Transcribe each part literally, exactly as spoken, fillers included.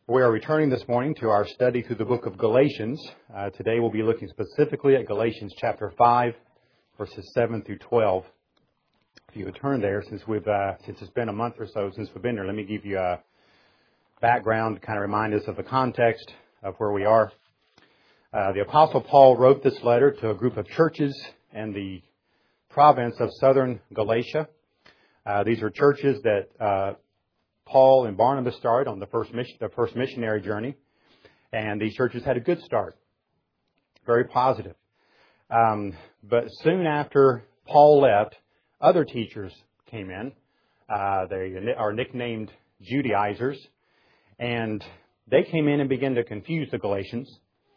We are returning this morning to our study through the book of Galatians. Uh, today we'll be looking specifically at Galatians chapter five, verses seven through twelve. If you would turn there, since we've uh, since it's been a month or so since we've been there, let me give you a background to kind of remind us of the context of where we are. Uh, the Apostle Paul wrote this letter to a group of churches in the province of southern Galatia. Uh, these are churches that uh, Paul and Barnabas started on the first mission, the first missionary journey, and these churches had a good start, very positive. Um, but soon after Paul left, other teachers came in. Uh, they are nicknamed Judaizers, and they came in and began to confuse the Galatians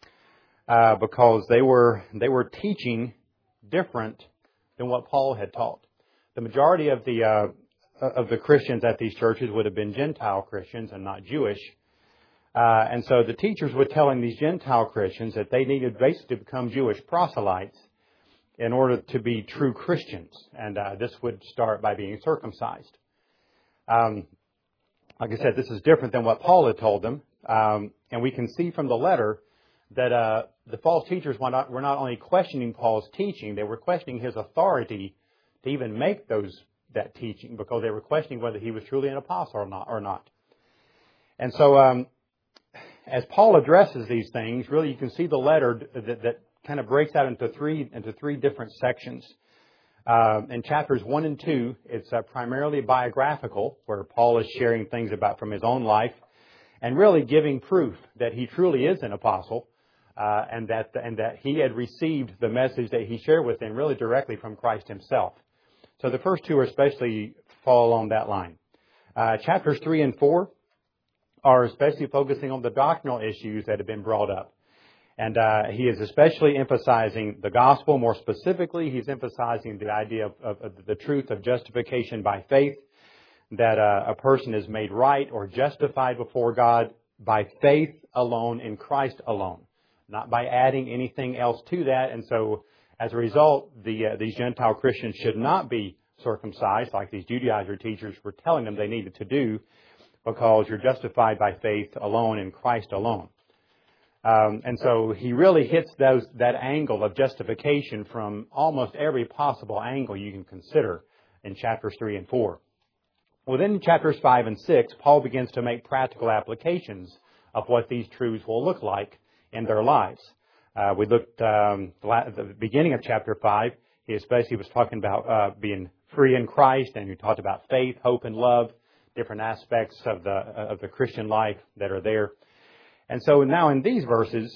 uh, because they were they were teaching different than what Paul had taught. The majority of the uh, of the Christians at these churches would have been Gentile Christians and not Jewish. Uh, and so the teachers were telling these Gentile Christians that they needed basically to become Jewish proselytes in order to be true Christians. And uh, this would start by being circumcised. Um, like I said, this is different than what Paul had told them. Um, and we can see from the letter that uh, the false teachers were not, were not only questioning Paul's teaching, they were questioning his authority to even make those that teaching, because they were questioning whether he was truly an apostle or not. Or not. And so, um, as Paul addresses these things, really you can see the letter that, that kind of breaks out into three into three different sections. Uh, in chapters one and two, it's uh, primarily biographical, where Paul is sharing things about from his own life, and really giving proof that he truly is an apostle, uh, and that and that he had received the message that he shared with them really directly from Christ himself. So the first two especially fall along that line. Uh, chapters three and four are especially focusing on the doctrinal issues that have been brought up. And uh, he is especially emphasizing the gospel. More specifically, he's emphasizing the idea of, of, of the truth of justification by faith, that uh, a person is made right or justified before God by faith alone in Christ alone, not by adding anything else to that. And so as a result, the, uh, these Gentile Christians should not be circumcised like these Judaizer teachers were telling them they needed to do, because you're justified by faith alone in Christ alone. Um, and so he really hits those that angle of justification from almost every possible angle you can consider in chapters three and four. Within chapters five and six, Paul begins to make practical applications of what these truths will look like in their lives. Uh, we looked um, at the beginning of chapter five. He especially was talking about uh, being free in Christ, and he talked about faith, hope, and love, different aspects of the of the Christian life that are there. And so now in these verses,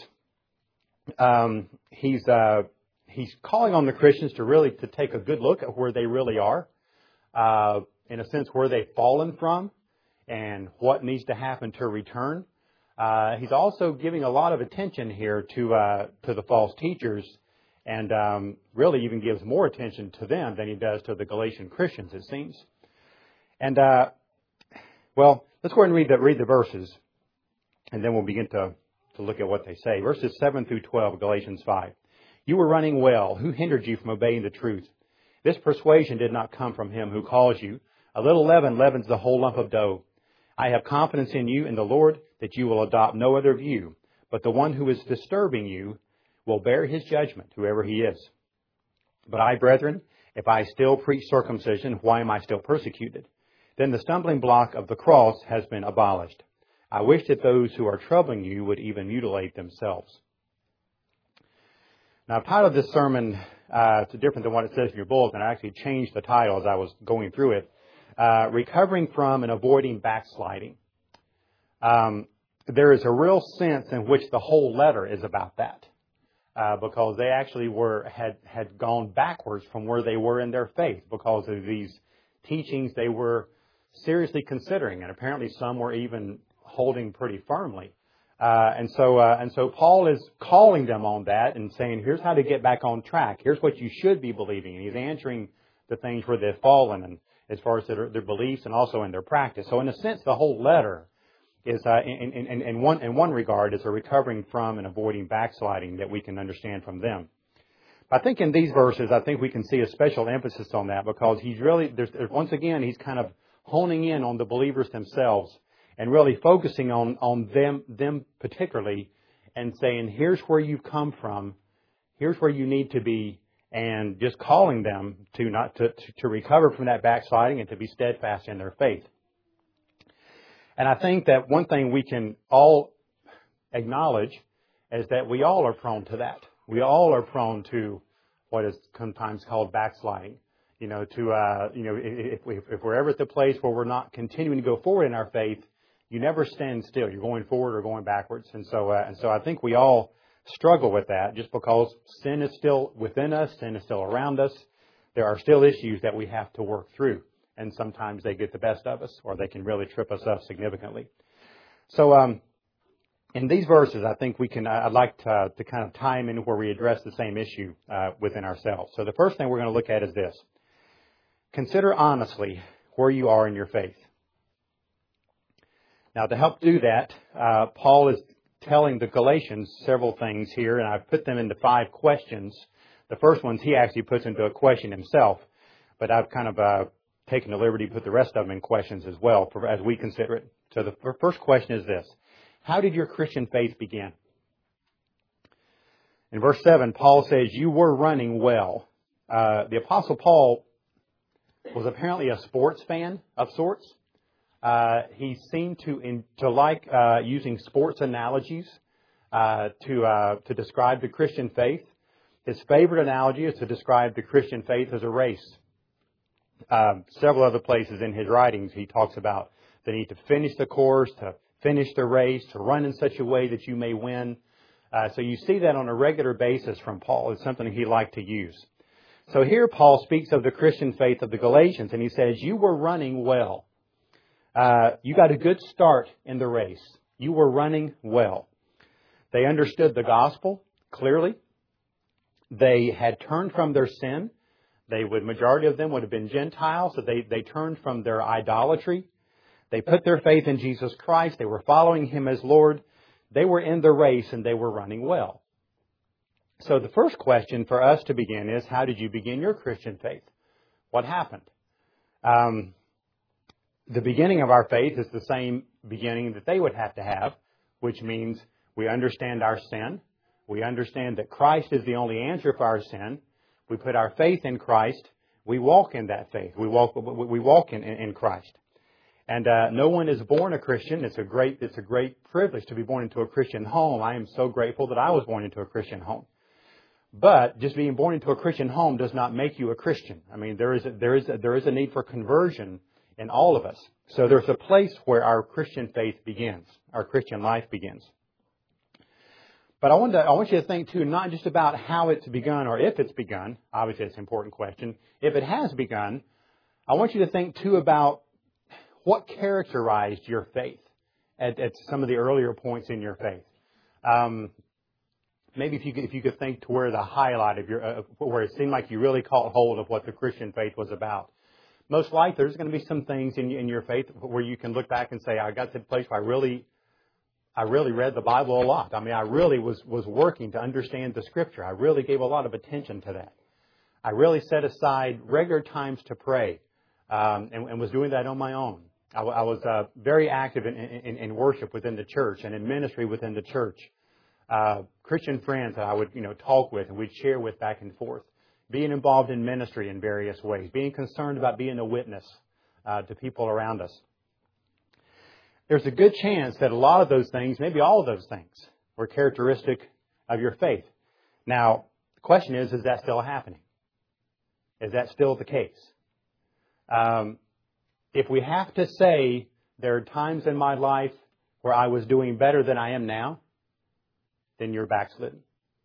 um, he's uh, he's calling on the Christians to really to take a good look at where they really are, uh, in a sense where they've fallen from, and what needs to happen to return. Uh, he's also giving a lot of attention here to uh, to the false teachers, and um, really even gives more attention to them than he does to the Galatian Christians, it seems. And uh, well, let's go ahead and read the read the verses, and then we'll begin to to look at what they say. Verses seven through twelve, Galatians five. You were running well. Who hindered you from obeying the truth? This persuasion did not come from him who calls you. A little leaven leavens the whole lump of dough. I have confidence in you in the Lord that you will adopt no other view, but the one who is disturbing you will bear his judgment, whoever he is. But I, brethren, if I still preach circumcision, why am I still persecuted? Then the stumbling block of the cross has been abolished. I wish that those who are troubling you would even mutilate themselves. Now, I've titled this sermon, uh, it's different than what it says in your bulletin. I actually changed the title as I was going through it. Uh, recovering from and avoiding backsliding. Um, there is a real sense in which the whole letter is about that, uh, because they actually were had had gone backwards from where they were in their faith because of these teachings they were seriously considering, and apparently some were even holding pretty firmly. Uh, and so uh, and so Paul is calling them on that and saying, here's how to get back on track. Here's what you should be believing. And he's answering the things where they've fallen, and as far as their, their beliefs and also in their practice. So in a sense, the whole letter is, uh, in, in, in, one, in one regard, is a recovering from and avoiding backsliding that we can understand from them. I think in these verses, I think we can see a special emphasis on that, because he's really, there's, once again, he's kind of honing in on the believers themselves and really focusing on, on them, them particularly and saying, here's where you've come from, here's where you need to be, and just calling them to not to, to, to recover from that backsliding and to be steadfast in their faith. And I think that one thing we can all acknowledge is that we all are prone to that. We all are prone to what is sometimes called backsliding. You know, to uh, you know, if, if, if we're ever at the place where we're not continuing to go forward in our faith, you never stand still. You're going forward or going backwards. And so, uh, and so, I think we all struggle with that, just because sin is still within us, sin is still around us. There are still issues that we have to work through, and sometimes they get the best of us, or they can really trip us up significantly. So, um, in these verses, I think we can. I'd like to, to kind of tie them in where we address the same issue uh, within ourselves. So, the first thing we're going to look at is this: consider honestly where you are in your faith. Now, to help do that, uh, Paul is telling the Galatians several things here, and I've put them into five questions. The first ones he actually puts into a question himself, but I've kind of uh, taken the liberty to put the rest of them in questions as well, as we consider it. So the first question is this: how did your Christian faith begin? In verse seven, Paul says, you were running well. Uh, the Apostle Paul was apparently a sports fan of sorts. Uh, he seemed to in, to like uh, using sports analogies uh, to uh, to describe the Christian faith. His favorite analogy is to describe the Christian faith as a race. Um, several other places in his writings, he talks about the need to finish the course, to finish the race, to run in such a way that you may win. Uh, so you see that on a regular basis from Paul. It's something he liked to use. So here Paul speaks of the Christian faith of the Galatians, and he says, you were running well. Uh, you got a good start in the race. You were running well. They understood the gospel clearly. They had turned from their sin. They would, majority of them would have been Gentiles, so they, they turned from their idolatry. They put their faith in Jesus Christ. They were following Him as Lord. They were in the race and they were running well. So the first question for us to begin is, how did you begin your Christian faith? What happened? Um, The beginning of our faith is the same beginning that they would have to have, which means we understand our sin. We understand that Christ is the only answer for our sin. We put our faith in Christ. We walk in that faith. We walk. We walk in, in Christ. And uh, no one is born a Christian. It's a great. It's a great privilege to be born into a Christian home. I am so grateful that I was born into a Christian home. But just being born into a Christian home does not make you a Christian. I mean, there is a, there is a, there is a need for conversion in all of us. So there's a place where our Christian faith begins, our Christian life begins. But I want to, I want you to think too, not just about how it's begun or if it's begun. Obviously, it's an important question. If it has begun, I want you to think too about what characterized your faith at, at some of the earlier points in your faith. Um, maybe if you could, if you could think to where the highlight of your, uh, where it seemed like you really caught hold of what the Christian faith was about. Most likely, there's going to be some things in, in your faith where you can look back and say, I got to the place where I really, I really read the Bible a lot. I mean, I really was, was working to understand the Scripture. I really gave a lot of attention to that. I really set aside regular times to pray, um, and, and was doing that on my own. I, I was uh, very active in, in, in worship within the church and in ministry within the church. Uh, Christian friends that I would, you know, talk with and we'd share with back and forth. Being involved in ministry in various ways, being concerned about being a witness uh, to people around us. There's a good chance that a lot of those things, maybe all of those things, were characteristic of your faith. Now, the question is, is that still happening? Is that still the case? Um, if we have to say there are times in my life where I was doing better than I am now, then you're backslidden.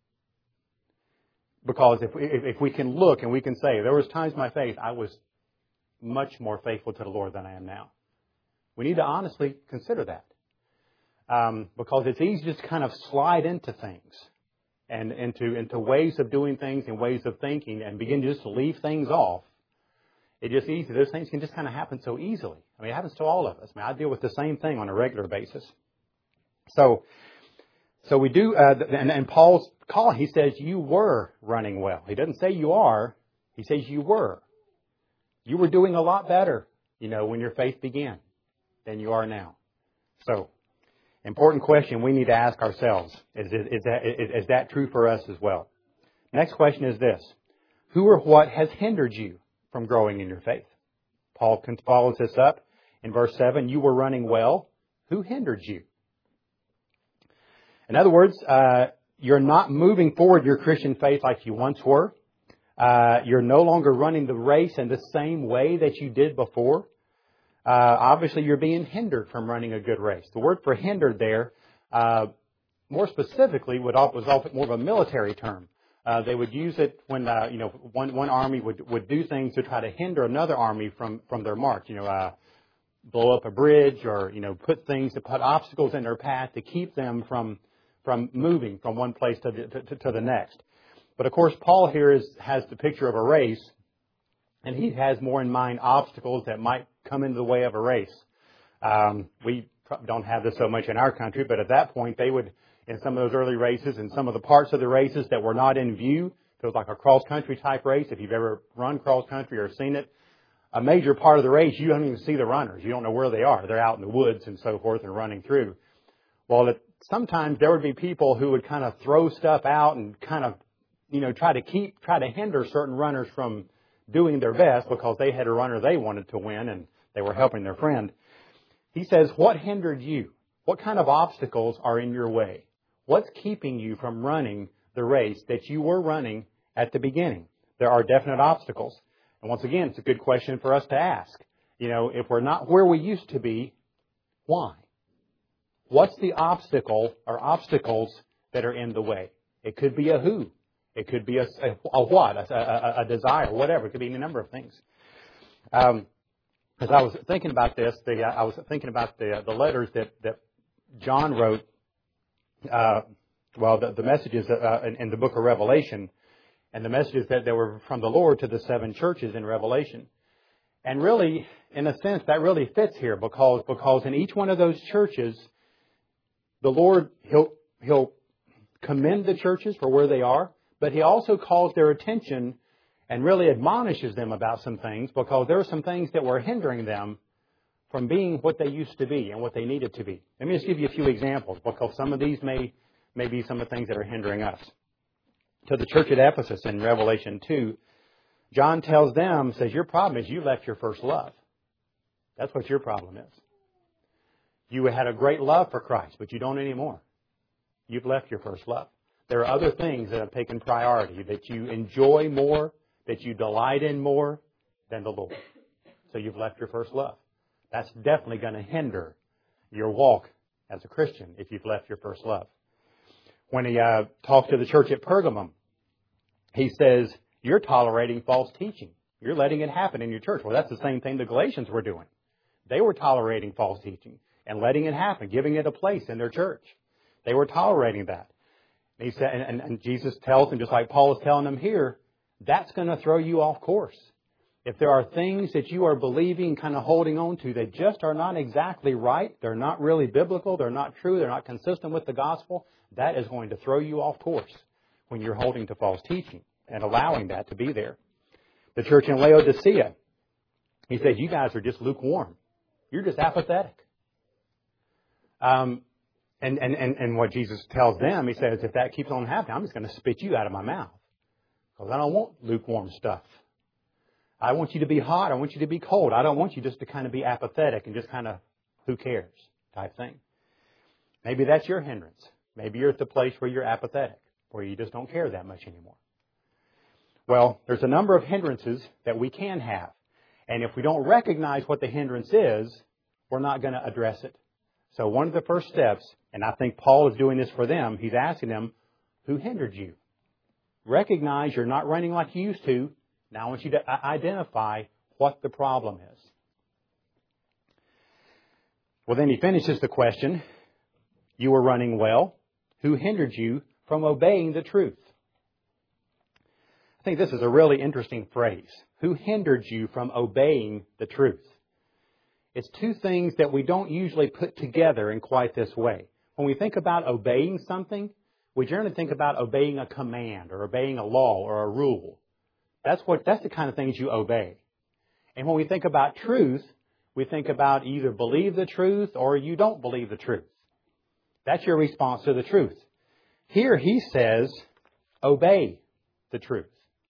Because if we, if we can look and we can say, there was times in my faith I was much more faithful to the Lord than I am now. We need to honestly consider that. Um, because it's easy to just kind of slide into things and into, into ways of doing things and ways of thinking and begin to just leave things off. It's just easy. Those things can just kind of happen so easily. I mean, it happens to all of us. I mean, I deal with the same thing on a regular basis. So, so we do, uh, and, and Paul's call, he says, you were running well. He doesn't say you are. He says you were. You were doing a lot better, you know, when your faith began than you are now. So, important question we need to ask ourselves. Is, is, is, that, is, is that true for us as well? Next question is this. Who or what has hindered you from growing in your faith? Paul follows this up in verse seven. You were running well. Who hindered you? In other words, uh, you're not moving forward your Christian faith like you once were. Uh, you're no longer running the race in the same way that you did before. Uh, obviously, you're being hindered from running a good race. The word for hindered there, uh, more specifically, would, was often more of a military term. Uh, they would use it when, uh, you know, one, one army would, would do things to try to hinder another army from, from their march. You know, uh, blow up a bridge or, you know, put things to put obstacles in their path to keep them from, from moving from one place to the, to, to the next. But of course, Paul here is, has the picture of a race, and he has more in mind obstacles that might come into the way of a race. Um, we don't have this so much in our country, but at that point, they would, in some of those early races, and some of the parts of the races that were not in view, it was like a cross-country type race. If you've ever run cross-country or seen it, a major part of the race, you don't even see the runners. You don't know where they are. They're out in the woods and so forth and running through. Well, it, sometimes there would be people who would kind of throw stuff out and kind of, you know, try to keep, try to hinder certain runners from doing their best because they had a runner they wanted to win and they were helping their friend. He says, what hindered you? What kind of obstacles are in your way? What's keeping you from running the race that you were running at the beginning? There are definite obstacles. And once again, it's a good question for us to ask. You know, if we're not where we used to be, why? What's the obstacle or obstacles that are in the way? It could be a who. It could be a, a, a what, a, a, a desire, whatever. It could be any number of things. Um, as I was thinking about this, the, I was thinking about the the letters that, that John wrote. Uh, well, the, the messages uh, in, in the book of Revelation, and the messages that, that were from the Lord to the seven churches in Revelation. And really, in a sense, that really fits here because because in each one of those churches, the Lord he'll he'll commend the churches for where they are. But He also calls their attention and really admonishes them about some things because there are some things that were hindering them from being what they used to be and what they needed to be. Let me just give you a few examples because some of these may, may be some of the things that are hindering us. To the church at Ephesus in Revelation two, John tells them, says, your problem is you left your first love. That's what your problem is. You had a great love for Christ, but you don't anymore. You've left your first love. There are other things that have taken priority, that you enjoy more, that you delight in more than the Lord. So you've left your first love. That's definitely going to hinder your walk as a Christian if you've left your first love. When he uh, talked to the church at Pergamum, he says, you're tolerating false teaching. You're letting it happen in your church. Well, that's the same thing the Galatians were doing. They were tolerating false teaching and letting it happen, giving it a place in their church. They were tolerating that. He said, and, and Jesus tells them, just like Paul is telling them here, that's going to throw you off course. If there are things that you are believing, kind of holding on to, that just are not exactly right, they're not really biblical, they're not true, they're not consistent with the gospel, that is going to throw you off course when you're holding to false teaching and allowing that to be there. The church in Laodicea, he said, you guys are just lukewarm. You're just apathetic. Um, And, and, and, and what Jesus tells them, He says, if that keeps on happening, I'm just going to spit you out of my mouth. Because I don't want lukewarm stuff. I want you to be hot. I want you to be cold. I don't want you just to kind of be apathetic and just kind of, who cares type thing. Maybe that's your hindrance. Maybe you're at the place where you're apathetic, where you just don't care that much anymore. Well, there's a number of hindrances that we can have. And if we don't recognize what the hindrance is, we're not going to address it. So one of the first steps, and I think Paul is doing this for them, he's asking them, who hindered you? Recognize you're not running like you used to. Now I want you to identify what the problem is. Well, then he finishes the question, you were running well. Who hindered you from obeying the truth? I think this is a really interesting phrase. Who hindered you from obeying the truth? It's two things that we don't usually put together in quite this way. When we think about obeying something, we generally think about obeying a command or obeying a law or a rule. That's what, that's the kind of things you obey. And when we think about truth, we think about either believe the truth or you don't believe the truth. That's your response to the truth. Here he says, obey the truth.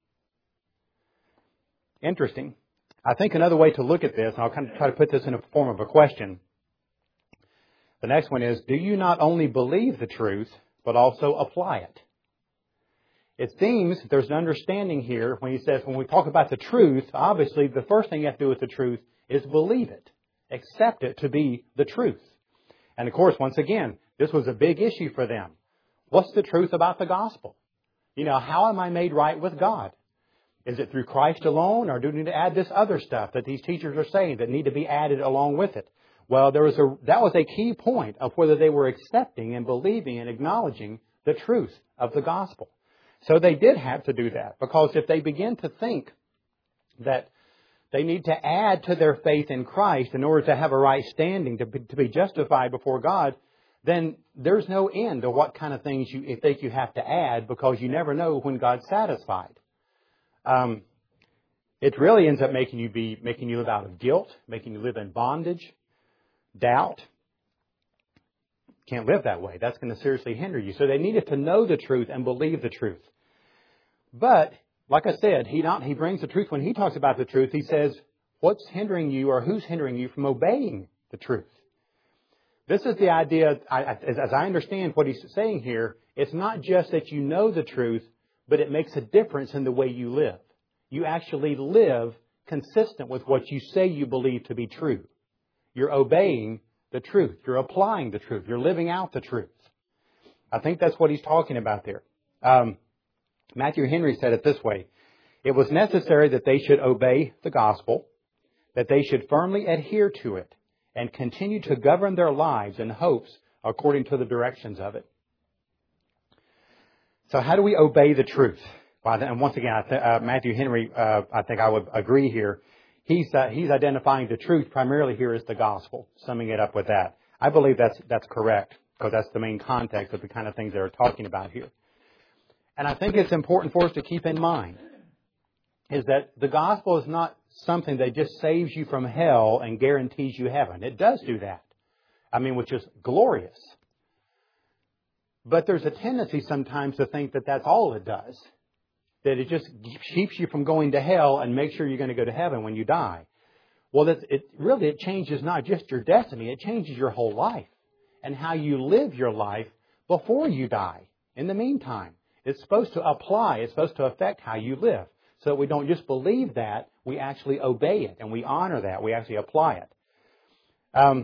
Interesting. I think another way to look at this, and I'll kind of try to put this in a form of a question. The next one is, do you not only believe the truth, but also apply it? It seems there's an understanding here when he says, when we talk about the truth, obviously the first thing you have to do with the truth is believe it. Accept it to be the truth. And of course, once again, this was a big issue for them. What's the truth about the gospel? You know, how am I made right with God? Is it through Christ alone, or do we need to add this other stuff that these teachers are saying that need to be added along with it? Well, there was a, that was a key point of whether they were accepting and believing and acknowledging the truth of the gospel. So they did have to do that, because if they begin to think that they need to add to their faith in Christ in order to have a right standing, to be, to be justified before God, then there's no end to what kind of things you think you have to add, because you never know when God's satisfied. Um, it really ends up making you be making you live out of guilt, making you live in bondage, doubt. Can't live that way. That's going to seriously hinder you. So they needed to know the truth and believe the truth. But like I said, he not he brings the truth. When he talks about the truth, he says, what's hindering you, or who's hindering you from obeying the truth? This is the idea, I, as, as I understand what he's saying here, it's not just that you know the truth, but it makes a difference in the way you live. You actually live consistent with what you say you believe to be true. You're obeying the truth. You're applying the truth. You're living out the truth. I think that's what he's talking about there. Um, Matthew Henry said it this way. It was necessary that they should obey the gospel, that they should firmly adhere to it, and continue to govern their lives and hopes according to the directions of it. So how do we obey the truth? And once again, I th- uh, Matthew Henry, uh, I think I would agree here. He's uh, he's identifying the truth primarily here as the gospel, summing it up with that. I believe that's that's correct, because that's the main context of the kind of things they're talking about here. And I think it's important for us to keep in mind is that the gospel is not something that just saves you from hell and guarantees you heaven. It does do that. I mean, which is glorious. But there's a tendency sometimes to think that that's all it does. That it just keeps you from going to hell and makes sure you're going to go to heaven when you die. Well, it, it really, it changes not just your destiny, it changes your whole life and how you live your life before you die. In the meantime, it's supposed to apply, it's supposed to affect how you live. So that we don't just believe that, we actually obey it and we honor that, we actually apply it. Um,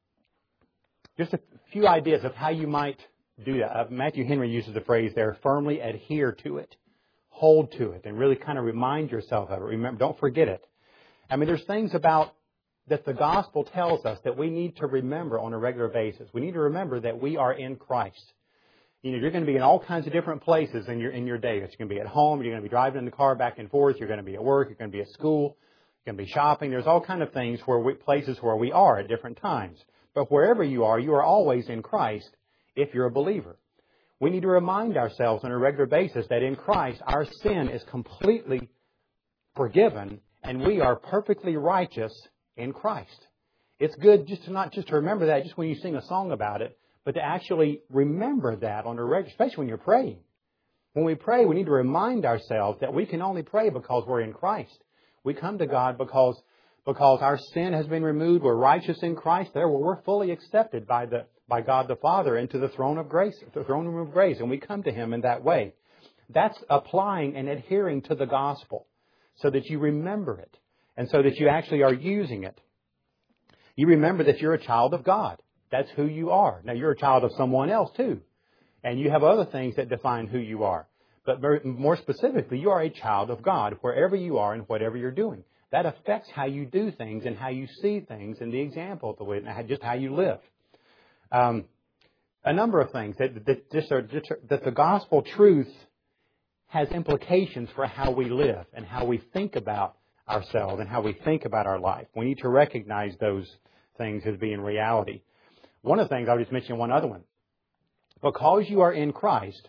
just a few ideas of how you might do that. Uh, Matthew Henry uses the phrase there, firmly adhere to it. Hold to it and really kind of remind yourself of it. Remember, don't forget it. I mean, there's things about that the gospel tells us that we need to remember on a regular basis. We need to remember that we are in Christ. You know, you're going to be in all kinds of different places in your in your day. You're going to be at home. You're going to be driving in the car back and forth. You're going to be at work. You're going to be at school. You're going to be shopping. There's all kinds of things where we, places where we are at different times. But wherever you are, you are always in Christ if you're a believer. We need to remind ourselves on a regular basis that in Christ our sin is completely forgiven and we are perfectly righteous in Christ. It's good just to not just to remember that just when you sing a song about it, but to actually remember that on a regular, especially when you're praying. When we pray, we need to remind ourselves that we can only pray because we're in Christ. We come to God because because our sin has been removed. We're righteous in Christ. There, we're fully accepted by the by God the Father into the throne of grace, the throne room of grace, and we come to Him in that way. That's applying and adhering to the gospel so that you remember it and so that you actually are using it. You remember that you're a child of God. That's who you are. Now, you're a child of someone else too, and you have other things that define who you are. But more specifically, you are a child of God wherever you are and whatever you're doing. That affects how you do things and how you see things and the example of the way, just how you live. Um, a number of things that, that, just are, just are, that the gospel truth has implications for how we live and how we think about ourselves and how we think about our life. We need to recognize those things as being reality. One of the things, I'll just mention one other one. Because you are in Christ,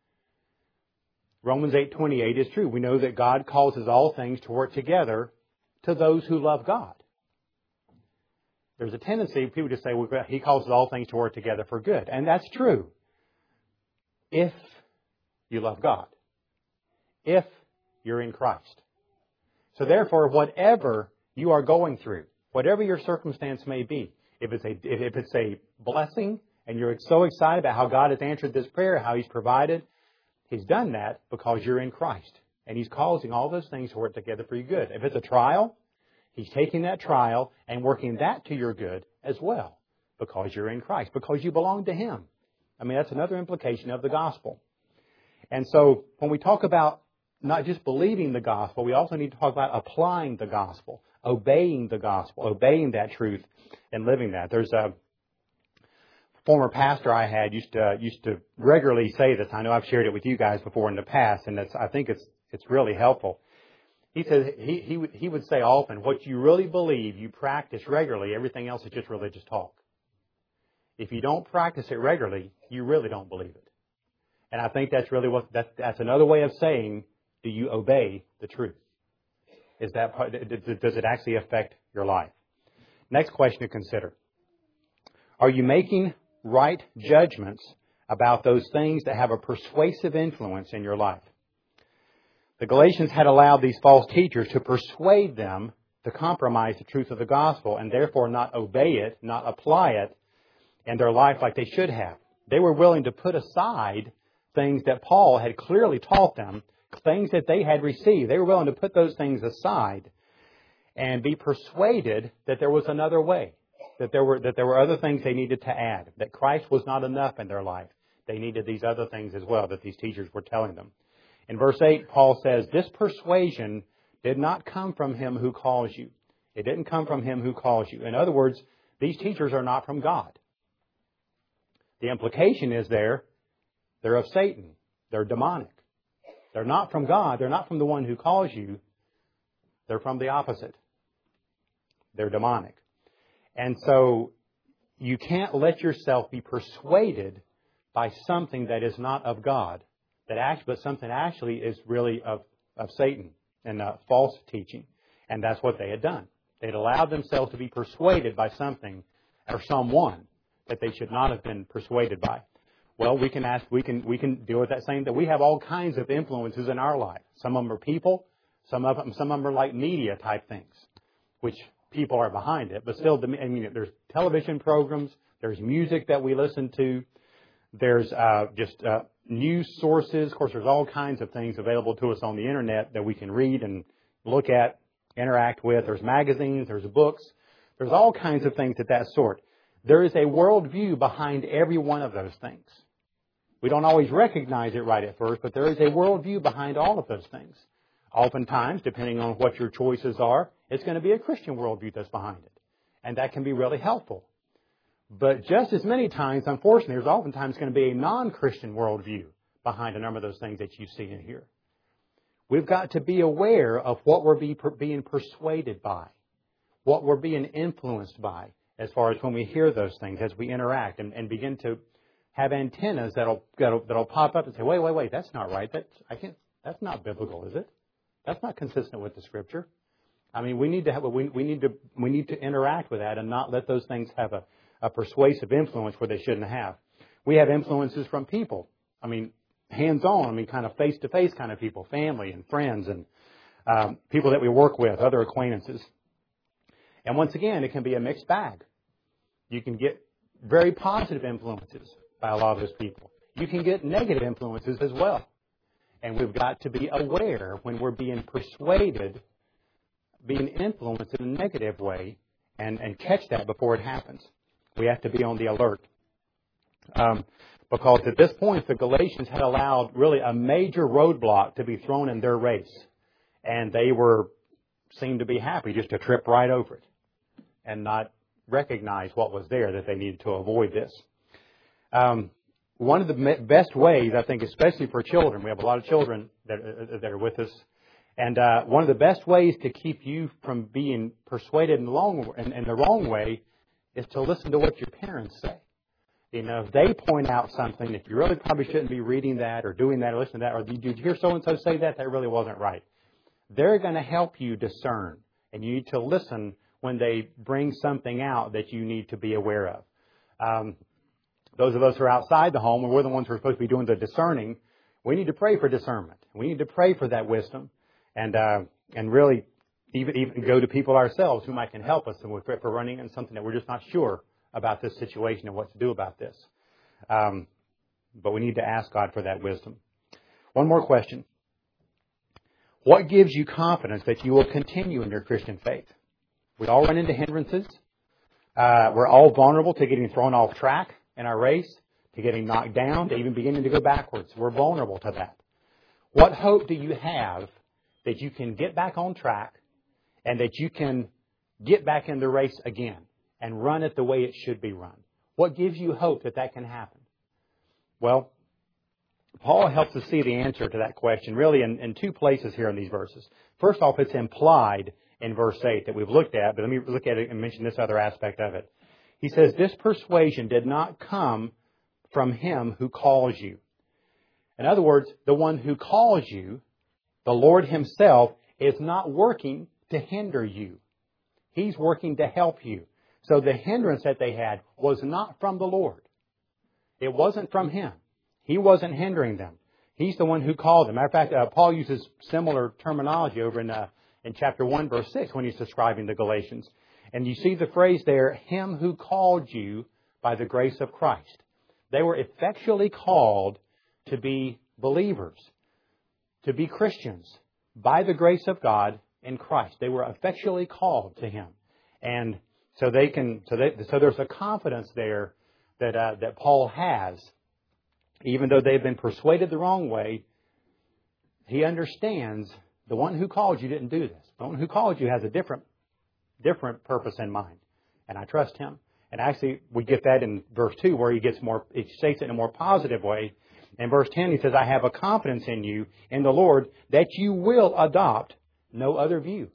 Romans eight twenty-eight is true. We know that God causes all things to work together to those who love God. there's a tendency, people just say, well, He causes all things to work together for good. And that's true. If you love God. If you're in Christ. So therefore, whatever you are going through, whatever your circumstance may be, if it's a, if it's a blessing and you're so excited about how God has answered this prayer, how He's provided, He's done that because you're in Christ. And He's causing all those things to work together for your good. If it's a trial, He's taking that trial and working that to your good as well because you're in Christ, because you belong to Him. I mean, that's another implication of the gospel. And so when we talk about not just believing the gospel, we also need to talk about applying the gospel, obeying the gospel, obeying that truth and living that. There's a former pastor I had used to used to regularly say this. I know I've shared it with you guys before in the past, and that's, I think it's it's really helpful. He said he he would he would say often, what you really believe, you practice regularly. Everything else is just religious talk. If you don't practice it regularly, you really don't believe it. And I think that's really what that's that's another way of saying, do you obey the truth? Is that does it actually affect your life? Next question to consider: are you making right judgments about those things that have a persuasive influence in your life? The Galatians had allowed these false teachers to persuade them to compromise the truth of the gospel and therefore not obey it, not apply it in their life like they should have. They were willing to put aside things that Paul had clearly taught them, things that they had received. They were willing to put those things aside and be persuaded that there was another way, that there were that there were other things they needed to add, that Christ was not enough in their life. They needed these other things as well that these teachers were telling them. In verse eight, Paul says, this persuasion did not come from Him who calls you. It didn't come from Him who calls you. In other words, these teachers are not from God. The implication is there, they're of Satan. They're demonic. They're not from God. They're not from the one who calls you. They're from the opposite. They're demonic. And so you can't let yourself be persuaded by something that is not of God, that actually, but something actually is really of, of Satan and uh, false teaching. And that's what they had done. They'd allowed themselves to be persuaded by something or someone that they should not have been persuaded by. Well, we can ask, we can we can deal with that same, that we have all kinds of influences in our life. Some of them are people, some of them some of them are like media type things, which people are behind it. But still, I mean, there's television programs, there's music that we listen to, there's uh, just uh, news sources. Of course, there's all kinds of things available to us on the internet that we can read and look at, interact with. There's magazines, there's books, there's all kinds of things of that sort. There is a worldview behind every one of those things. We don't always recognize it right at first, but there is a worldview behind all of those things. Oftentimes, depending on what your choices are, it's going to be a Christian worldview that's behind it. And that can be really helpful. But just as many times, unfortunately, there's oftentimes going to be a non-Christian worldview behind a number of those things that you see and hear. We've got to be aware of what we're be, being persuaded by, what we're being influenced by, as far as when we hear those things, as we interact and, and begin to have antennas that'll, that'll that'll pop up and say, wait, wait, wait, that's not right. That's I can't. That's not biblical, is it? That's not consistent with the Scripture. I mean, we need to have a, we we need to we need to interact with that and not let those things have a, a persuasive influence where they shouldn't have. We have influences from people. I mean, hands-on. I mean, kind of face-to-face kind of people, family and friends and um, people that we work with, other acquaintances. And once again, it can be a mixed bag. You can get very positive influences by a lot of those people. You can get negative influences as well. And we've got to be aware when we're being persuaded, being influenced in a negative way, and, and catch that before it happens. We have to be on the alert. Um, because at this point, the Galatians had allowed really a major roadblock to be thrown in their race. And they were seemed to be happy just to trip right over it and not recognize what was there, that they needed to avoid this. Um, one of the best ways, I think, especially for children, we have a lot of children that, uh, that are with us, and uh, one of the best ways to keep you from being persuaded in the, long, in, in the wrong way is to listen to what your parents say. You know, if they point out something that you really probably shouldn't be reading that or doing that or listening to that, or did you hear so-and-so say that? That really wasn't right. They're going to help you discern, and you need to listen when they bring something out that you need to be aware of. Um, those of us who are outside the home, and we're the ones who are supposed to be doing the discerning, we need to pray for discernment. We need to pray for that wisdom, and uh, and really even even go to people ourselves who might can help us if we're running into something that we're just not sure about this situation and what to do about this. Um, but we need to ask God for that wisdom. One more question. What gives you confidence that you will continue in your Christian faith? We all run into hindrances. Uh, we're all vulnerable to getting thrown off track in our race, to getting knocked down, to even beginning to go backwards. We're vulnerable to that. What hope do you have that you can get back on track and that you can get back in the race again and run it the way it should be run? What gives you hope that that can happen? Well, Paul helps us see the answer to that question really in, in two places here in these verses. First off, it's implied in verse eight that we've looked at, but let me look at it and mention this other aspect of it. He says, this persuasion did not come from him who calls you. In other words, the one who calls you, the Lord himself, is not working to hinder you. He's working to help you. So the hindrance that they had was not from the Lord. It wasn't from him. He wasn't hindering them. He's the one who called them. Matter of fact, uh, Paul uses similar terminology over in uh, in chapter one, verse six, when he's describing the Galatians. And you see the phrase there, him who called you by the grace of Christ. They were effectually called to be believers, to be Christians, by the grace of God in Christ. They were effectually called to him. And so they can, so they, so there's a confidence there that uh, that Paul has. Even though they've been persuaded the wrong way, he understands the one who called you didn't do this. The one who called you has a different, different purpose in mind. And I trust him. And actually, we get that in verse two where he gets more, he states it in a more positive way. In verse ten, he says, I have a confidence in you, in the Lord, that you will adopt no other view.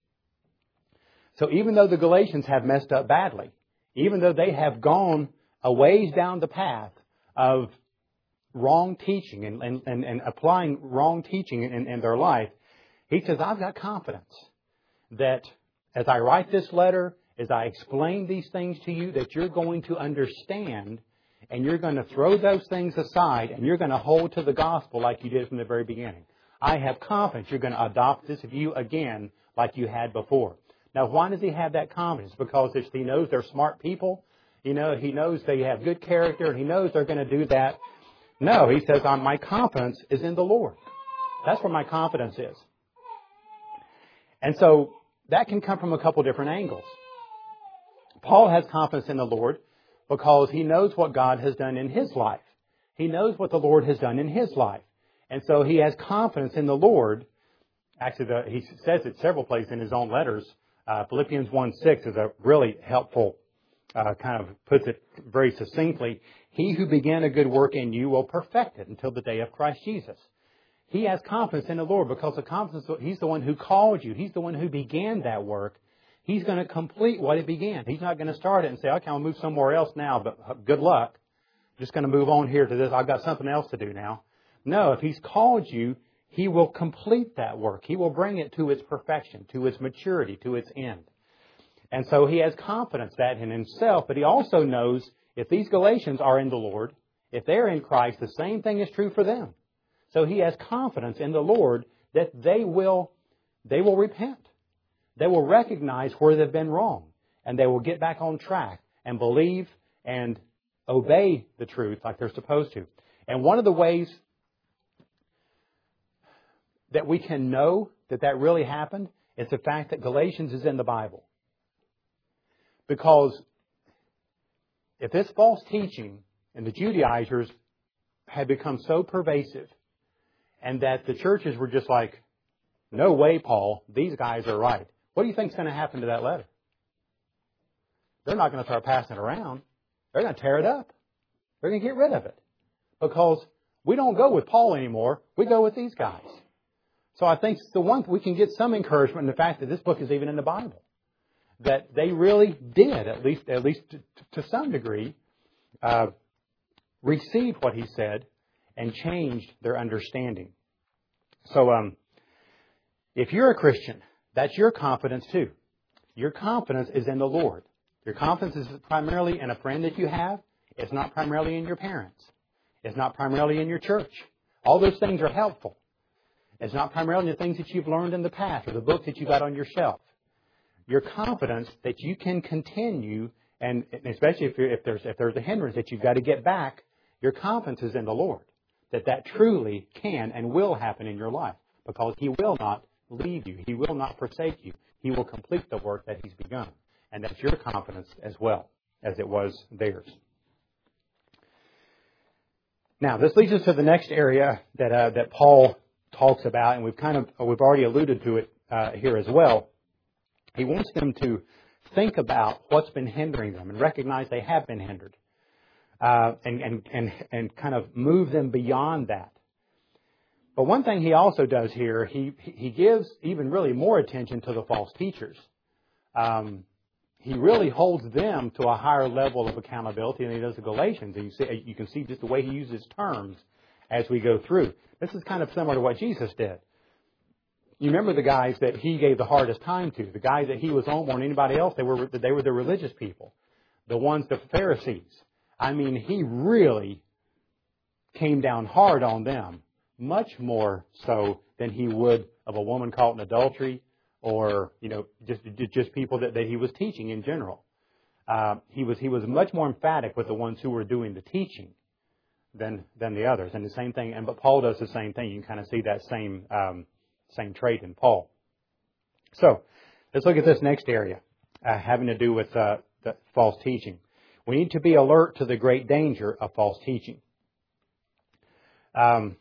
So even though the Galatians have messed up badly, even though they have gone a ways down the path of wrong teaching and, and, and, and applying wrong teaching in, in their life, he says, I've got confidence that as I write this letter, as I explain these things to you, that you're going to understand and you're going to throw those things aside and you're going to hold to the gospel like you did from the very beginning. I have confidence you're going to adopt this view again like you had before. Now, why does he have that confidence? Because he knows they're smart people. You know, he knows they have good character and he knows they're going to do that. No, he says, my confidence is in the Lord. That's where my confidence is. And so that can come from a couple different angles. Paul has confidence in the Lord because he knows what God has done in his life. He knows what the Lord has done in his life. And so he has confidence in the Lord. Actually, the, he says it several places in his own letters. Uh, Philippians one six is a really helpful, uh, kind of puts it very succinctly. He who began a good work in you will perfect it until the day of Christ Jesus. He has confidence in the Lord because the confidence, he's the one who called you. He's the one who began that work. He's going to complete what it began. He's not going to start it and say, okay, I'll move somewhere else now, but good luck. Just going to move on here to this. I've got something else to do now. No, if he's called you, he will complete that work. He will bring it to its perfection, to its maturity, to its end. And so he has confidence that in himself, but he also knows if these Galatians are in the Lord, if they're in Christ, the same thing is true for them. So he has confidence in the Lord that they will, they will repent. They will recognize where they've been wrong. And they will get back on track and believe and obey the truth like they're supposed to. And one of the ways that we can know that that really happened is the fact that Galatians is in the Bible. Because if this false teaching and the Judaizers had become so pervasive and that the churches were just like, no way, Paul, these guys are right. What do you think is going to happen to that letter? They're not going to start passing it around. They're going to tear it up. They're going to get rid of it. Because we don't go with Paul anymore. We go with these guys. So I think the one we can get some encouragement in the fact that this book is even in the Bible. That they really did, at least at least to, to some degree, uh, receive what he said and changed their understanding. So um, if you're a Christian, that's your confidence too. Your confidence is in the Lord. Your confidence is primarily in a friend that you have. It's not primarily in your parents. It's not primarily in your church. All those things are helpful. It's not primarily the things that you've learned in the past or the books that you got on your shelf. Your confidence that you can continue, and especially if, you're, if there's if there's a hindrance that you've got to get back, your confidence is in the Lord. That that truly can and will happen in your life, because He will not leave you. He will not forsake you. He will complete the work that He's begun. And that's your confidence as well as it was theirs. Now, this leads us to the next area that uh, that Paul talks about, and we've kind of we've already alluded to it uh, here as well. He wants them to think about what's been hindering them and recognize they have been hindered, uh, and and and and kind of move them beyond that. But one thing he also does here, he he gives even really more attention to the false teachers. Um, he really holds them to a higher level of accountability than he does the Galatians. And you see, you can see just the way he uses terms as we go through. This is kind of similar to what Jesus did. You remember the guys that he gave the hardest time to, the guys that he was on more than anybody else. They were they were the religious people, the ones, the Pharisees. I mean, he really came down hard on them, much more so than he would of a woman caught in adultery, or you know, just just people that, that he was teaching in general. Uh, he was he was much more emphatic with the ones who were doing the teaching than than the others. And the same thing. And but Paul does the same thing. You can kind of see that same um, same trait in Paul. So let's look at this next area uh, having to do with uh, the false teaching. We need to be alert to the great danger of false teaching. Um,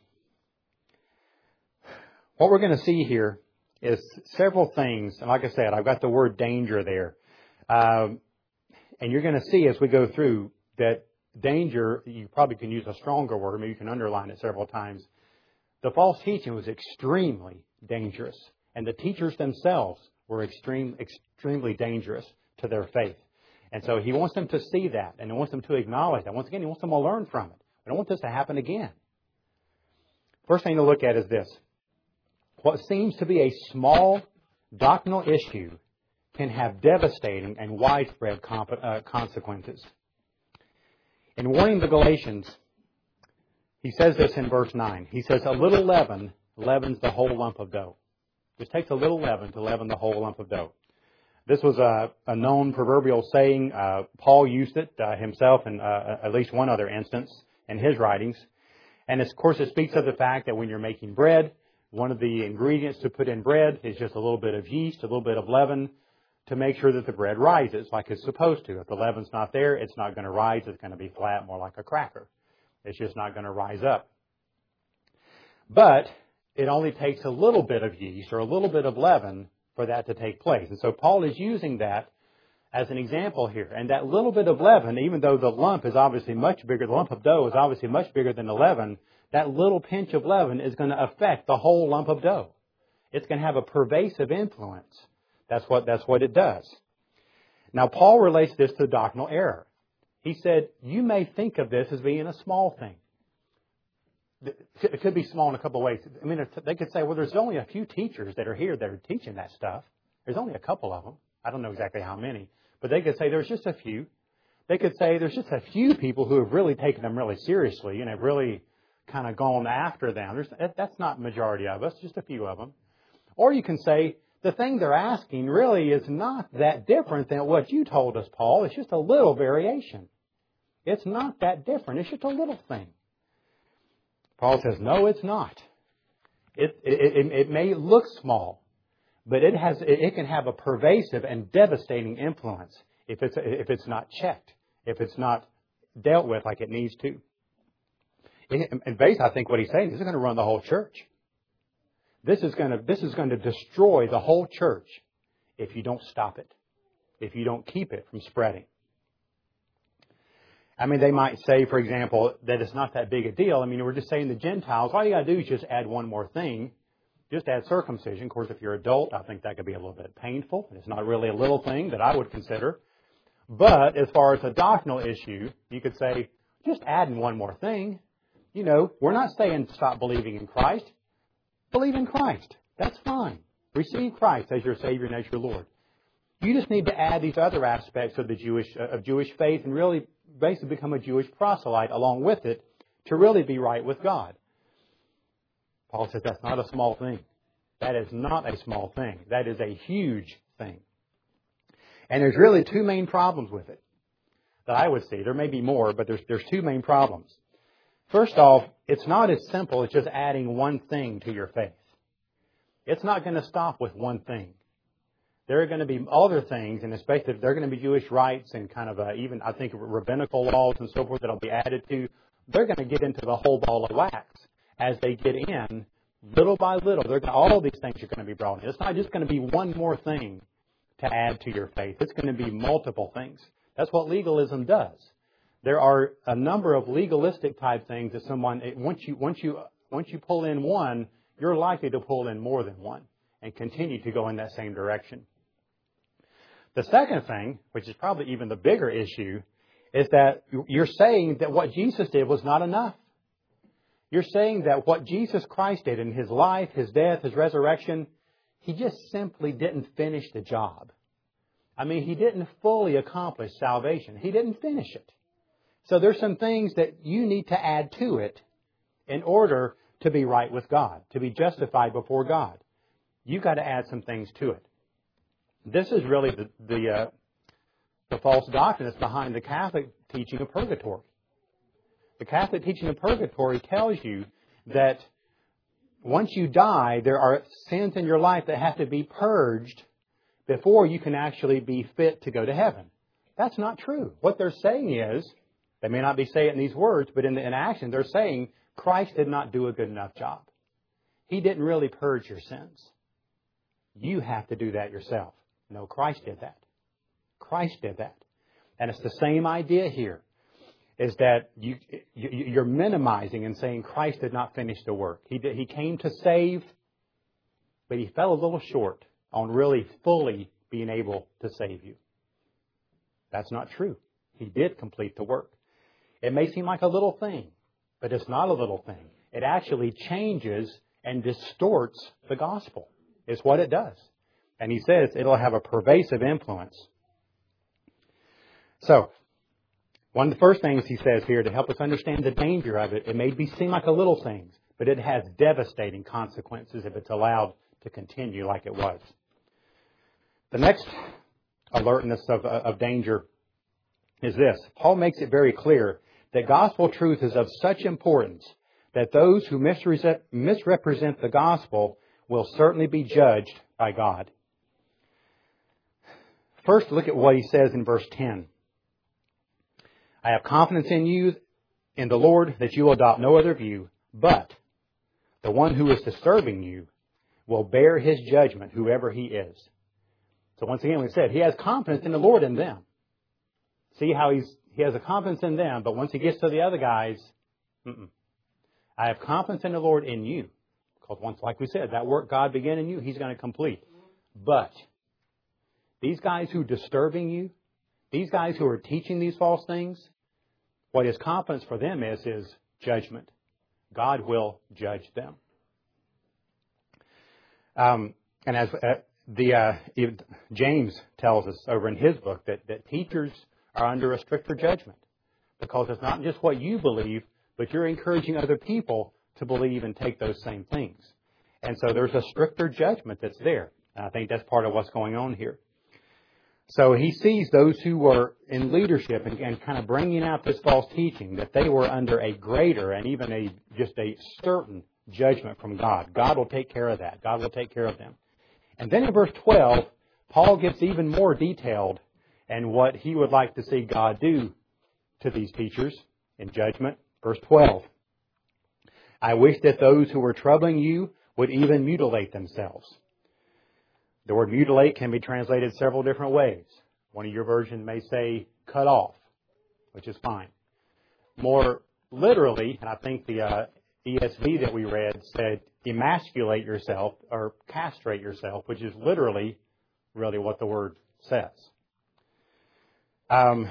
what we're going to see here is several things. And like I said, I've got the word danger there. Um, and you're going to see as we go through that danger, you probably can use a stronger word. Maybe you can underline it several times. The false teaching was extremely dangerous. And the teachers themselves were extreme, extremely dangerous to their faith. And so he wants them to see that, and he wants them to acknowledge that. Once again, he wants them to learn from it. We don't want this to happen again. First thing to look at is this. What seems to be a small doctrinal issue can have devastating and widespread comp- uh, consequences. In warning the Galatians, he says this in verse nine. He says, a little leaven leavens the whole lump of dough. Just takes a little leaven to leaven the whole lump of dough. This was a, a known proverbial saying. Uh, Paul used it uh, himself in uh, at least one other instance in his writings. And of course, it speaks of the fact that when you're making bread, one of the ingredients to put in bread is just a little bit of yeast, a little bit of leaven, to make sure that the bread rises like it's supposed to. If the leaven's not there, it's not going to rise. It's going to be flat, more like a cracker. It's just not going to rise up. But it only takes a little bit of yeast or a little bit of leaven for that to take place. And so Paul is using that as an example here. And that little bit of leaven, even though the lump is obviously much bigger, the lump of dough is obviously much bigger than the leaven, that little pinch of leaven is going to affect the whole lump of dough. It's going to have a pervasive influence. That's what, that's what it does. Now, Paul relates this to doctrinal error. He said, you may think of this as being a small thing. It could be small in a couple of ways. I mean, they could say, well, there's only a few teachers that are here that are teaching that stuff. There's only a couple of them. I don't know exactly how many. But they could say there's just a few. They could say there's just a few people who have really taken them really seriously and have really kind of gone after them. There's, that's not the majority of us, just a few of them. Or you can say the thing they're asking really is not that different than what you told us, Paul. It's just a little variation. It's not that different. It's just a little thing. Paul says, no, it's not. It, it, it, it may look small, but it has it, it can have a pervasive and devastating influence if it's if it's not checked, if it's not dealt with like it needs to. And basically, I think what he's saying is this is going to run the whole church. This is going to this is going to destroy the whole church if you don't stop it, if you don't keep it from spreading. I mean, they might say, for example, that it's not that big a deal. I mean, we're just saying the Gentiles, all you got to do is just add one more thing. Just add circumcision. Of course, if you're adult, I think that could be a little bit painful. It's not really a little thing that I would consider. But as far as a doctrinal issue, you could say, just adding one more thing. You know, we're not saying stop believing in Christ. Believe in Christ. That's fine. Receive Christ as your Savior and as your Lord. You just need to add these other aspects of the Jewish of Jewish faith and really basically become a Jewish proselyte along with it to really be right with God. Paul says that's not a small thing. That is not a small thing. That is a huge thing. And there's really two main problems with it that I would see. There may be more, but there's there's two main problems. First off, it's not as simple as just adding one thing to your faith. It's not going to stop with one thing. There are going to be other things, and especially if there are going to be Jewish rites and kind of uh, even, I think, rabbinical laws and so forth that will be added to. They're going to get into the whole ball of wax as they get in, little by little. They're going to, all of these things are going to be brought in. It's not just going to be one more thing to add to your faith. It's going to be multiple things. That's what legalism does. There are a number of legalistic type things that someone, once you once you once you pull in one, you're likely to pull in more than one and continue to go in that same direction. The second thing, which is probably even the bigger issue, is that you're saying that what Jesus did was not enough. You're saying that what Jesus Christ did in His life, His death, His resurrection, He just simply didn't finish the job. I mean, He didn't fully accomplish salvation. He didn't finish it. So there's some things that you need to add to it in order to be right with God, to be justified before God. You've got to add some things to it. This is really the the, uh, the false doctrine that's behind the Catholic teaching of purgatory. The Catholic teaching of purgatory tells you that once you die, there are sins in your life that have to be purged before you can actually be fit to go to heaven. That's not true. What they're saying is, they may not be saying it in these words, but in, the, in action, they're saying Christ did not do a good enough job. He didn't really purge your sins. You have to do that yourself. No, Christ did that. Christ did that. And it's the same idea here, is that you, you, you're minimizing and saying Christ did not finish the work. He, did, he came to save, but He fell a little short on really fully being able to save you. That's not true. He did complete the work. It may seem like a little thing, but it's not a little thing. It actually changes and distorts the gospel. It's what it does. And he says it'll have a pervasive influence. So, one of the first things he says here to help us understand the danger of it, it may be seem like a little thing, but it has devastating consequences if it's allowed to continue like it was. The next alertness of, of danger is this. Paul makes it very clear that gospel truth is of such importance that those who misrepresent, misrepresent the gospel will certainly be judged by God. First, look at what he says in verse ten. I have confidence in you, in the Lord, that you will adopt no other view, but the one who is disturbing you will bear his judgment, whoever he is. So once again, we said, he has confidence in the Lord and them. See how he's he has a confidence in them, but once he gets to the other guys, mm-mm. I have confidence in the Lord in you. Because once, like we said, that work God began in you, He's going to complete. But these guys who are disturbing you, these guys who are teaching these false things, what His confidence for them is, is judgment. God will judge them. Um, and as uh, the uh, James tells us over in his book that, that teachers are under a stricter judgment. Because it's not just what you believe, but you're encouraging other people to believe and take those same things. And so there's a stricter judgment that's there. And I think that's part of what's going on here. So he sees those who were in leadership and, and kind of bringing out this false teaching, that they were under a greater and even a just a certain judgment from God. God will take care of that. God will take care of them. And then in verse twelve, Paul gets even more detailed in what he would like to see God do to these teachers in judgment. Verse twelve. I wish that those who were troubling you would even mutilate themselves. The word mutilate can be translated several different ways. One of your versions may say cut off, which is fine. More literally, and I think the uh, E S V that we read said emasculate yourself or castrate yourself, which is literally really what the word says. Um,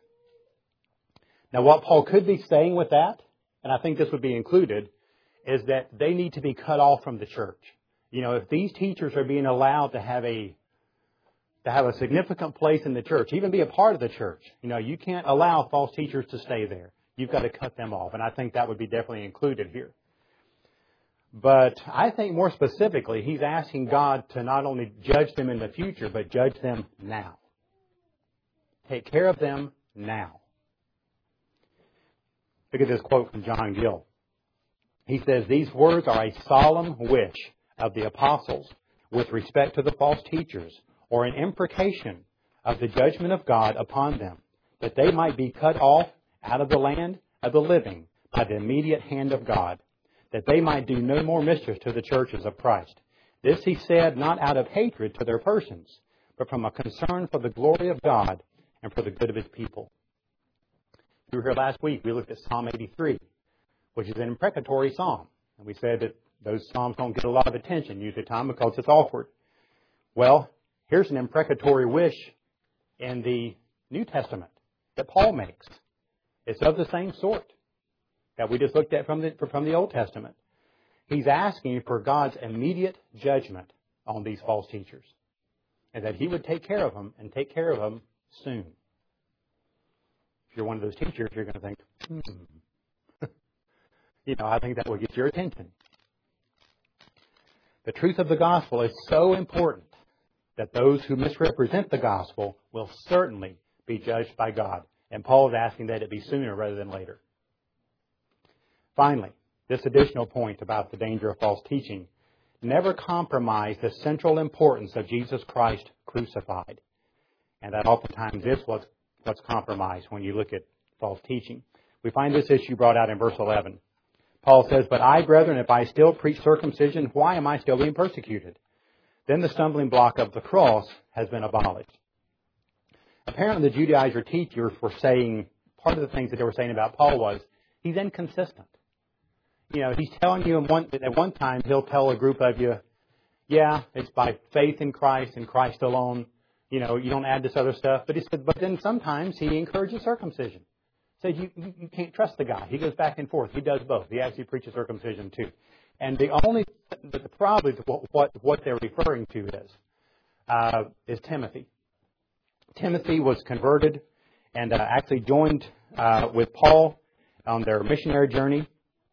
now, what Paul could be saying with that, and I think this would be included, is that they need to be cut off from the church. You know, if these teachers are being allowed to have a to have a significant place in the church, even be a part of the church, you know, you can't allow false teachers to stay there. You've got to cut them off. And I think that would be definitely included here. But I think more specifically, he's asking God to not only judge them in the future, but judge them now. Take care of them now. Look at this quote from John Gill. He says, "These words are a solemn wish of the apostles with respect to the false teachers, or an imprecation of the judgment of God upon them, that they might be cut off out of the land of the living by the immediate hand of God, that they might do no more mischief to the churches of Christ. This he said not out of hatred to their persons, but from a concern for the glory of God and for the good of His people." You were here last week. We looked at Psalm eighty-three, which is an imprecatory psalm. And we said that those psalms don't get a lot of attention usually at the time because it's awkward. Well, here's an imprecatory wish in the New Testament that Paul makes. It's of the same sort that we just looked at from the, from the Old Testament. He's asking for God's immediate judgment on these false teachers, and that He would take care of them and take care of them soon. If you're one of those teachers, you're going to think, hmm. you know, I think that will get your attention. The truth of the gospel is so important that those who misrepresent the gospel will certainly be judged by God. And Paul is asking that it be sooner rather than later. Finally, this additional point about the danger of false teaching: never compromise the central importance of Jesus Christ crucified. And that oftentimes is what's, what's compromised when you look at false teaching. We find this issue brought out in verse eleven. Paul says, "But I, brethren, if I still preach circumcision, why am I still being persecuted? Then the stumbling block of the cross has been abolished." Apparently the Judaizer teachers were saying, part of the things that they were saying about Paul was, he's inconsistent. You know, he's telling you at one, at one time, he'll tell a group of you, yeah, it's by faith in Christ and Christ alone. You know, you don't add this other stuff. But he said, but then sometimes he encourages circumcision. Says you, you, you can't trust the guy. He goes back and forth. He does both. He actually preaches circumcision too. And the only, the probably what, what, what they're referring to is, uh, is Timothy. Timothy was converted and uh, actually joined uh, with Paul on their missionary journey.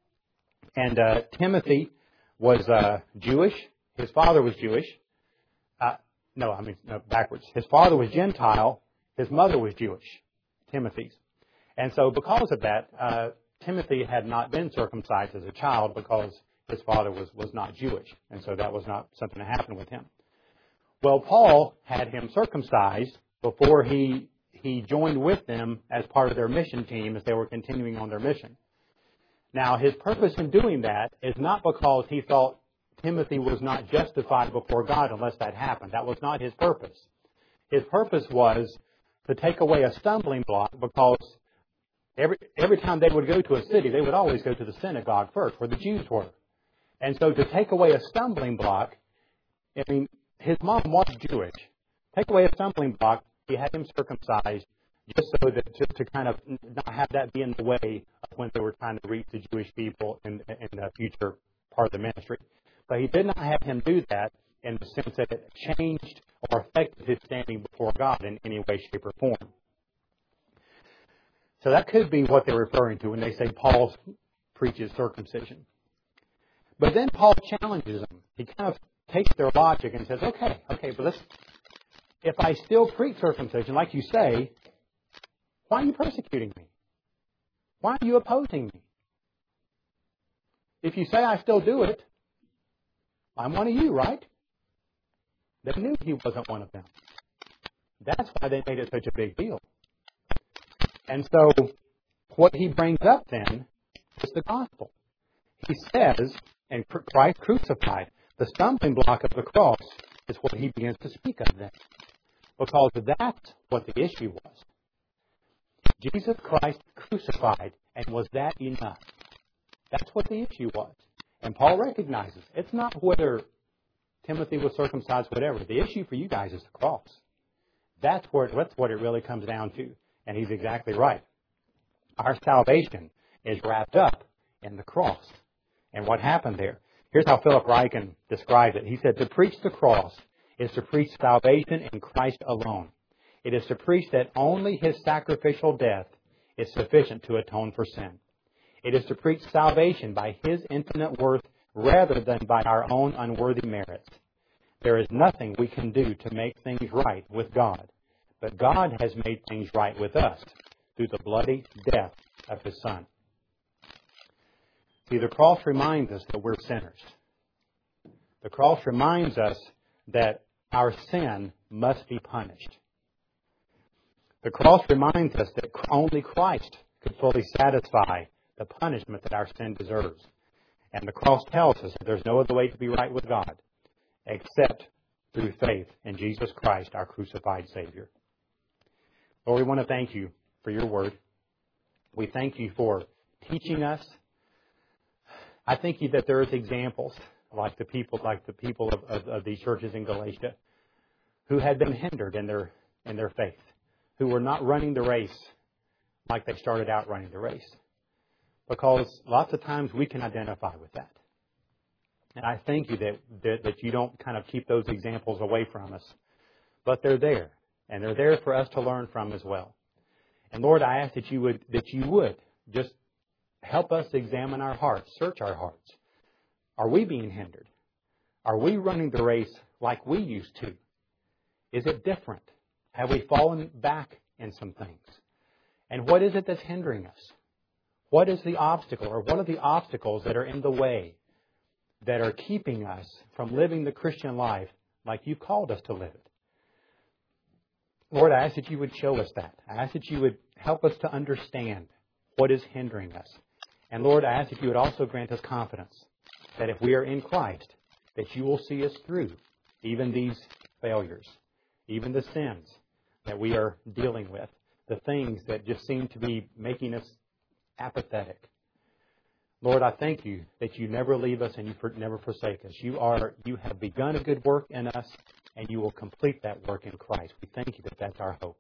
And uh, Timothy was uh, Jewish. His father was Jewish. Uh, no, I mean, no, backwards. His father was Gentile. His mother was Jewish, Timothy's. And so because of that, uh, Timothy had not been circumcised as a child because his father was, was not Jewish. And so that was not something that happened with him. Well, Paul had him circumcised before he he joined with them as part of their mission team as they were continuing on their mission. Now, his purpose in doing that is not because he thought Timothy was not justified before God unless that happened. That was not his purpose. His purpose was to take away a stumbling block, because every every time they would go to a city, they would always go to the synagogue first, where the Jews were. And so to take away a stumbling block, I mean, his mom was Jewish. Take away a stumbling block, he had him circumcised, just so that just to kind of not have that be in the way of when they were trying to reach the Jewish people in, in the future part of the ministry. But he did not have him do that in the sense that it changed or affected his standing before God in any way, shape, or form. So that could be what they're referring to when they say Paul preaches circumcision. But then Paul challenges them. He kind of takes their logic and says, okay, okay, but let's, if I still preach circumcision, like you say, why are you persecuting me? Why are you opposing me? If you say I still do it, I'm one of you, right? They knew he wasn't one of them. That's why they made it such a big deal. And so what he brings up then is the gospel. He says, and Christ crucified, the stumbling block of the cross is what he begins to speak of then. Because that's what the issue was. Jesus Christ crucified, and was that enough? That's what the issue was. And Paul recognizes it's not whether Timothy was circumcised, whatever. The issue for you guys is the cross. That's where that's what it really comes down to. And he's exactly right. Our salvation is wrapped up in the cross. And what happened there? Here's how Philip Ryken described it. He said, to preach the cross It is to preach salvation in Christ alone. It is to preach that only His sacrificial death is sufficient to atone for sin. It is to preach salvation by His infinite worth rather than by our own unworthy merits. There is nothing we can do to make things right with God, but God has made things right with us through the bloody death of His Son. See, the cross reminds us that we're sinners. The cross reminds us that our sin must be punished. The cross reminds us that only Christ could fully satisfy the punishment that our sin deserves. And the cross tells us that there's no other way to be right with God except through faith in Jesus Christ, our crucified Savior. Lord, we want to thank You for Your word. We thank You for teaching us. I thank You that there is examples like the people, like the people of, of, of these churches in Galatia, who had been hindered in their in their faith, who were not running the race like they started out running the race. Because lots of times we can identify with that. And I thank You that, that, that You don't kind of keep those examples away from us. But they're there. And they're there for us to learn from as well. And Lord, I ask that You would that You would just help us examine our hearts, search our hearts. Are we being hindered? Are we running the race like we used to? Is it different? Have we fallen back in some things? And what is it that's hindering us? What is the obstacle, or what are the obstacles that are in the way that are keeping us from living the Christian life like You've called us to live it? Lord, I ask that You would show us that. I ask that You would help us to understand what is hindering us. And Lord, I ask that You would also grant us confidence that if we are in Christ, that You will see us through even these failures, even the sins that we are dealing with, the things that just seem to be making us apathetic. Lord, I thank You that You never leave us and You never forsake us. You are, You have begun a good work in us, and You will complete that work in Christ. We thank You that that's our hope.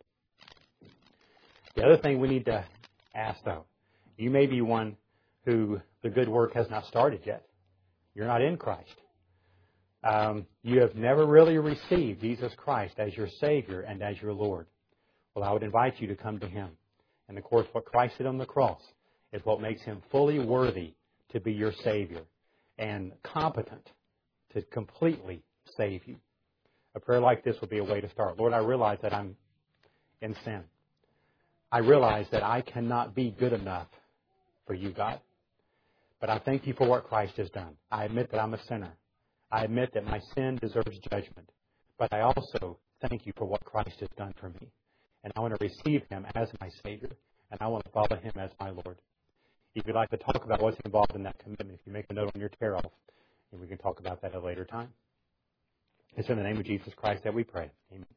The other thing we need to ask, though, you may be one who the good work has not started yet. You're not in Christ. Um, you have never really received Jesus Christ as your Savior and as your Lord. Well, I would invite you to come to Him. And of course, what Christ did on the cross is what makes Him fully worthy to be your Savior and competent to completely save you. A prayer like this would be a way to start. Lord, I realize that I'm in sin. I realize that I cannot be good enough for You, God. But I thank You for what Christ has done. I admit that I'm a sinner. I admit that my sin deserves judgment. But I also thank You for what Christ has done for me. And I want to receive Him as my Savior. And I want to follow Him as my Lord. If you'd like to talk about what's involved in that commitment, if you make a note on your tear-off, and we can talk about that at a later time. It's in the name of Jesus Christ that we pray. Amen.